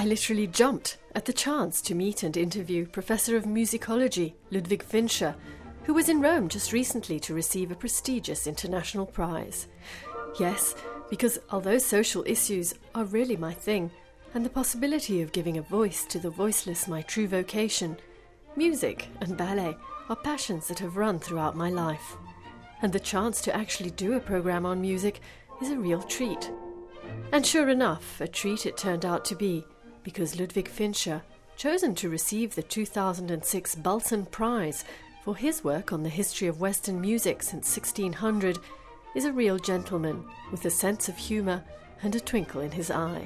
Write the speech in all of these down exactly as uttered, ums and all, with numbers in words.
I literally jumped at the chance to meet and interview Professor of Musicology Ludwig Fincher, who was in Rome just recently to receive a prestigious international prize. Yes, because although social issues are really my thing, and the possibility of giving a voice to the voiceless my true vocation, music and ballet are passions that have run throughout my life. And the chance to actually do a program on music is a real treat. And sure enough, a treat it turned out to be, because Ludwig Fincher, chosen to receive the two thousand six Balzan Prize for his work on the history of Western music since sixteen hundred, is a real gentleman with a sense of humour and a twinkle in his eye.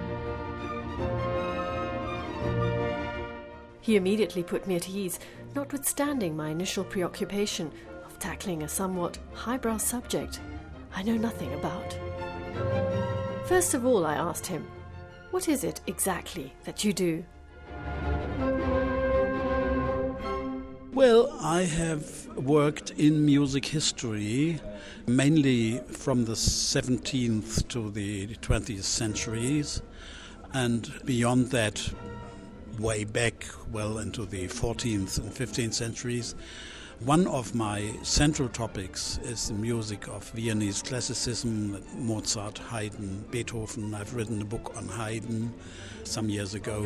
He immediately put me at ease, notwithstanding my initial preoccupation of tackling a somewhat highbrow subject I know nothing about. First of all, I asked him, what is it exactly that you do? Well, I have worked in music history, mainly from the seventeenth to the twentieth centuries, and beyond that, way back, well into the fourteenth and fifteenth centuries. One of my central topics is the music of Viennese classicism, Mozart, Haydn, Beethoven. I've written a book on Haydn some years ago.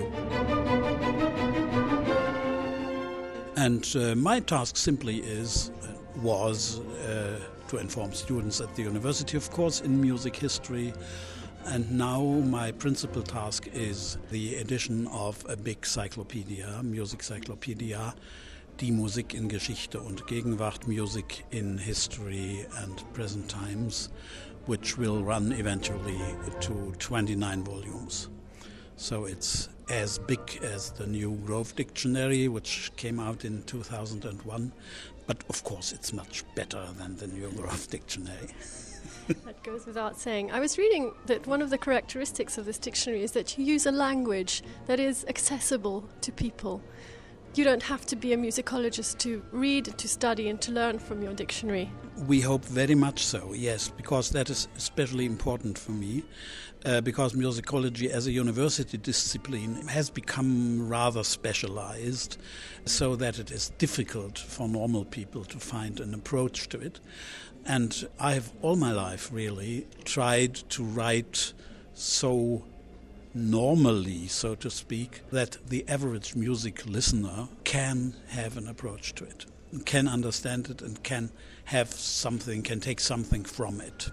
And uh, my task simply is, uh, was uh, to inform students at the university, of course, in music history. And now my principal task is the edition of a big cyclopedia, music cyclopedia, Die Musik in Geschichte und Gegenwart, Music in History and Present Times, which will run eventually to twenty-nine volumes. So it's as big as the New Grove Dictionary, which came out in two thousand one, but of course it's much better than the New Grove Dictionary. That goes without saying. I was reading that one of the characteristics of this dictionary is that you use a language that is accessible to people. You don't have to be a musicologist to read, to study and to learn from your dictionary. We hope very much so, yes, because that is especially important for me, uh, because musicology as a university discipline has become rather specialized, so that it is difficult for normal people to find an approach to it. And I have all my life really tried to write so normally, so to speak, that the average music listener can have an approach to it, can understand it and can have something, can take something from it.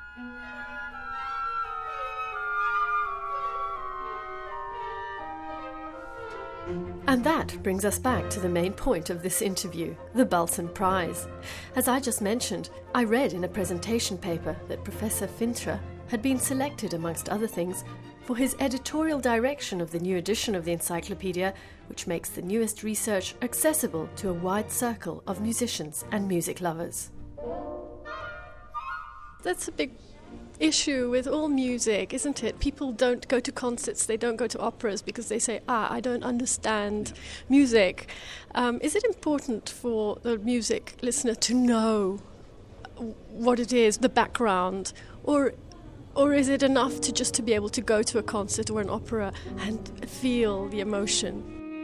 And that brings us back to the main point of this interview, the Balzan Prize. As I just mentioned, I read in a presentation paper that Professor Fincher had been selected, amongst other things, for his editorial direction of the new edition of the encyclopedia, which makes the newest research accessible to a wide circle of musicians and music lovers. That's a big issue with all music, isn't it? People don't go to concerts, they don't go to operas because they say, ah, I don't understand music. Um, is it important for the music listener to know what it is, the background, or or is it enough to just to be able to go to a concert or an opera and feel the emotion?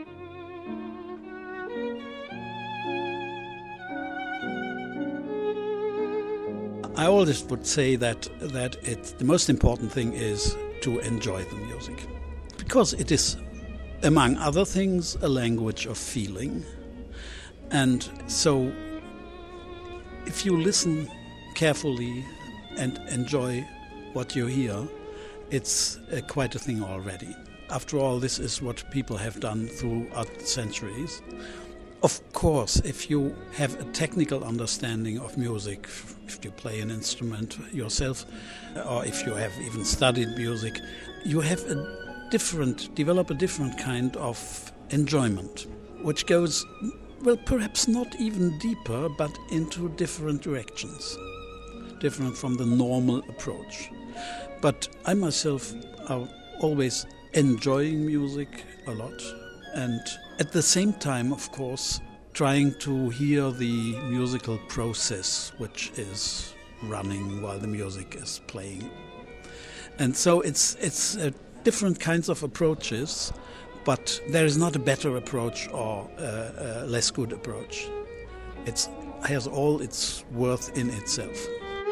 I always would say that that it's, the most important thing is to enjoy the music, because it is, among other things, a language of feeling. And so if you listen carefully and enjoy what you hear, it's uh, quite a thing already. After all, this is what people have done throughout the centuries. Of course, if you have a technical understanding of music, if you play an instrument yourself, or if you have even studied music, you have a different, develop a different kind of enjoyment, which goes, well, perhaps not even deeper, but into different directions, different from the normal approach. But I myself are always enjoying music a lot, and at the same time, of course, trying to hear the musical process which is running while the music is playing. And so it's it's a different kinds of approaches, but there is not a better approach or a, a less good approach. It has all its worth in itself.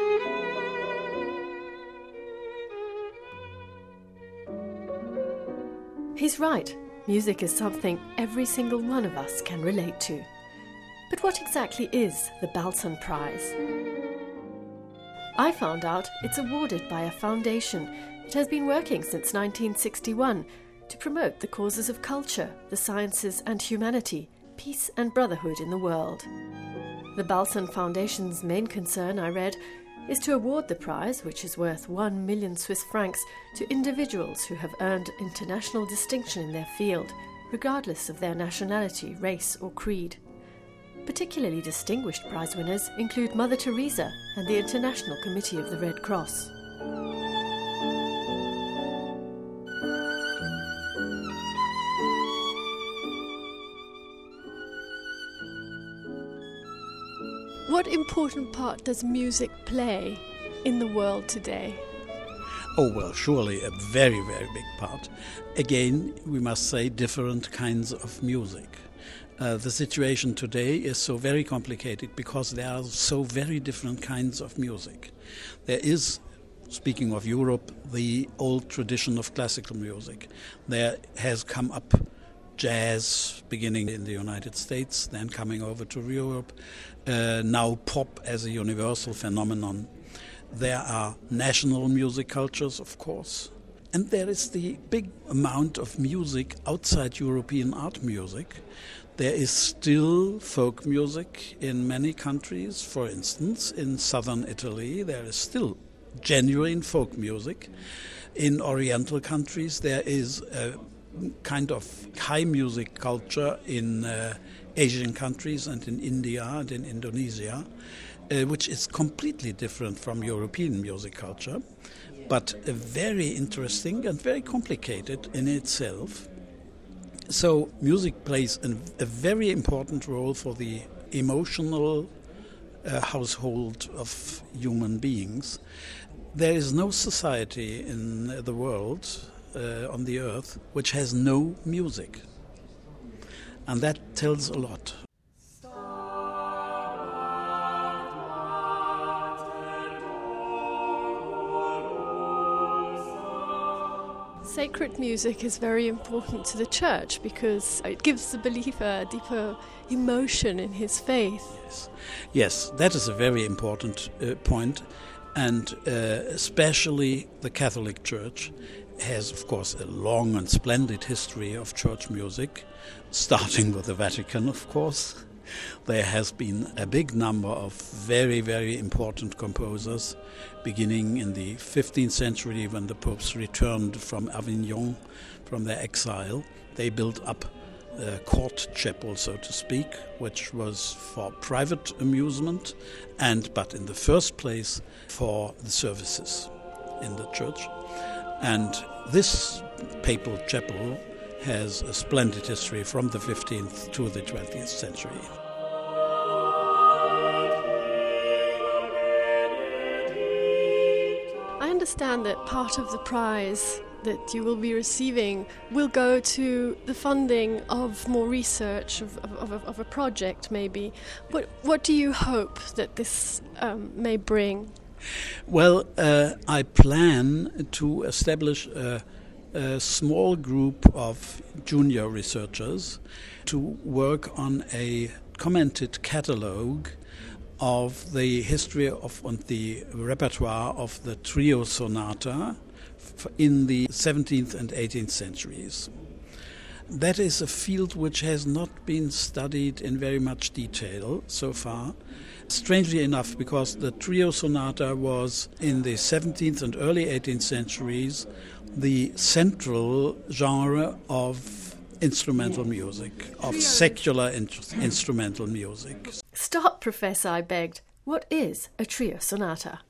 He's right. Music is something every single one of us can relate to. But what exactly is the Balzan Prize? I found out it's awarded by a foundation that has been working since nineteen sixty-one to promote the causes of culture, the sciences and humanity, peace and brotherhood in the world. The Balzan Foundation's main concern, I read, is to award the prize, which is worth one million Swiss francs, to individuals who have earned international distinction in their field, regardless of their nationality, race or creed. Particularly distinguished prize winners include Mother Teresa and the International Committee of the Red Cross. What important part does music play in the world today? Oh, well, surely a very, very big part. Again, we must say different kinds of music. Uh, the situation today is so very complicated because there are so very different kinds of music. There is, speaking of Europe, the old tradition of classical music. There has come up jazz, beginning in the United States, then coming over to Europe, uh, now pop as a universal phenomenon. There are national music cultures, of course, and there is the big amount of music outside European art music. There is still folk music in many countries. For instance, in southern Italy, there is still genuine folk music. In Oriental countries, there is a kind of high music culture in uh, Asian countries and in India and in Indonesia, uh, which is completely different from European music culture, but uh, very interesting and very complicated in itself. So music plays an, a very important role for the emotional uh, household of human beings. There is no society in the world, uh, on the earth, which has no music. And that tells a lot. Sacred music is very important to the church because it gives the believer a deeper emotion in his faith. Yes, yes, that is a very important uh, point. And uh, especially the Catholic Church has, of course, a long and splendid history of church music, starting with the Vatican, of course. There has been a big number of very, very important composers, beginning in the fifteenth century when the popes returned from Avignon, from their exile. They built up a court chapel, so to speak, which was for private amusement, and but in the first place for the services in the church. And this papal chapel has a splendid history from the fifteenth to the twentieth century. I understand that part of the prize that you will be receiving will go to the funding of more research, of, of, of, of a project maybe. What, what do you hope that this um, may bring? Well, uh, I plan to establish a, a small group of junior researchers to work on a commented catalogue of the history of and the repertoire of the trio sonata in the seventeenth and eighteenth centuries. That is a field which has not been studied in very much detail so far. Strangely enough, because the trio sonata was in the seventeenth and early eighteenth centuries the central genre of instrumental music, of secular in- instrumental music. Stop, Professor, I begged. What is a trio sonata?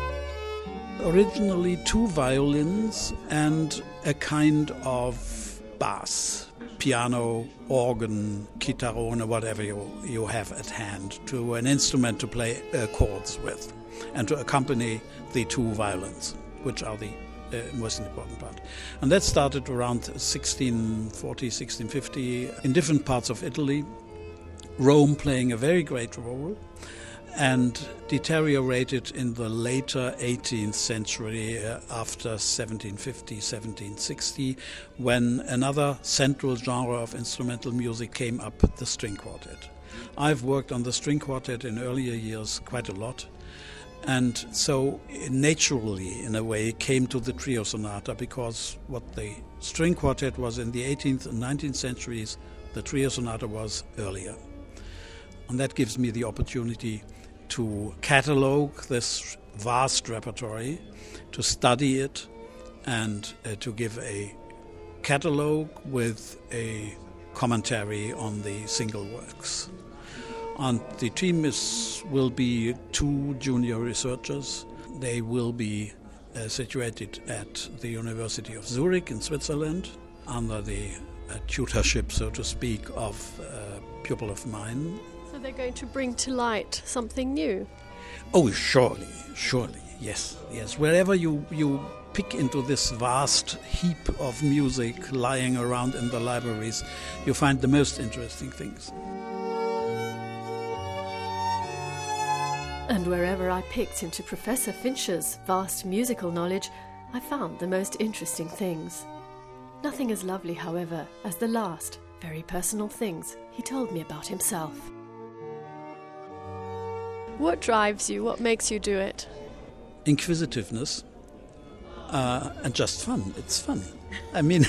Originally two violins and a kind of bass, piano, organ, chitarrone, whatever you, you have at hand, to an instrument to play uh, chords with and to accompany the two violins, which are the uh, most important part. And that started around sixteen forty, sixteen fifty in different parts of Italy, Rome playing a very great role, and deteriorated in the later eighteenth century uh, after seventeen fifty, seventeen sixty, when another central genre of instrumental music came up, the string quartet. I've worked on the string quartet in earlier years quite a lot, and so naturally, in a way, came to the trio sonata, because what the string quartet was in the eighteenth and nineteenth centuries, the trio sonata was earlier. And that gives me the opportunity to catalogue this vast repertoire, to study it, and uh, to give a catalogue with a commentary on the single works. And the team is, will be two junior researchers. They will be uh, situated at the University of Zurich in Switzerland, under the uh, tutorship, so to speak, of a pupil of mine. So they're going to bring to light something new? Oh, surely, surely, yes, yes. Wherever you, you pick into this vast heap of music lying around in the libraries, you find the most interesting things. And wherever I picked into Professor Fincher's vast musical knowledge, I found the most interesting things. Nothing as lovely, however, as the last, very personal things he told me about himself. What drives you? What makes you do it? Inquisitiveness uh, and just fun. It's fun. I mean,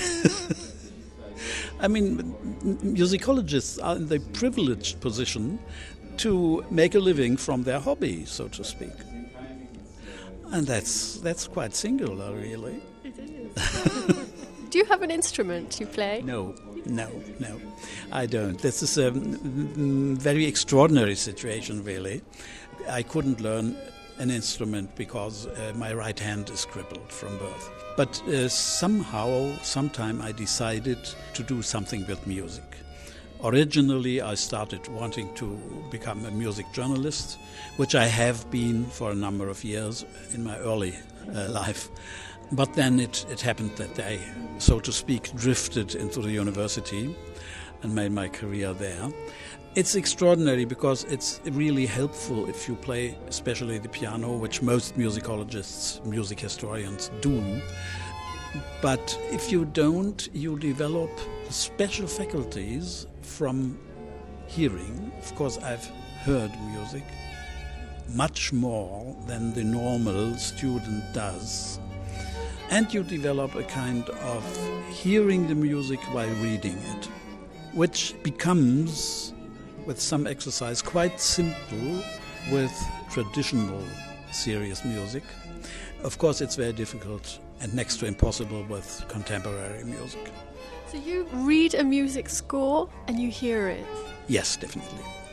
I mean, musicologists are in the privileged position to make a living from their hobby, so to speak, and that's that's quite singular, really. It is. Do you have an instrument you play? No, no, no, I don't. This is a very extraordinary situation, really. I couldn't learn an instrument because uh, my right hand is crippled from birth. But uh, somehow, sometime I decided to do something with music. Originally, I started wanting to become a music journalist, which I have been for a number of years in my early uh, life. But then it, it happened that I, so to speak, drifted into the university and made my career there. It's extraordinary because it's really helpful if you play especially the piano, which most musicologists, music historians do. But if you don't, you develop special faculties from hearing. Of course, I've heard music much more than the normal student does. And you develop a kind of hearing the music while reading it, which becomes, with some exercise, quite simple with traditional serious music. Of course, it's very difficult and next to impossible with contemporary music. So you read a music score and you hear it? Yes, definitely.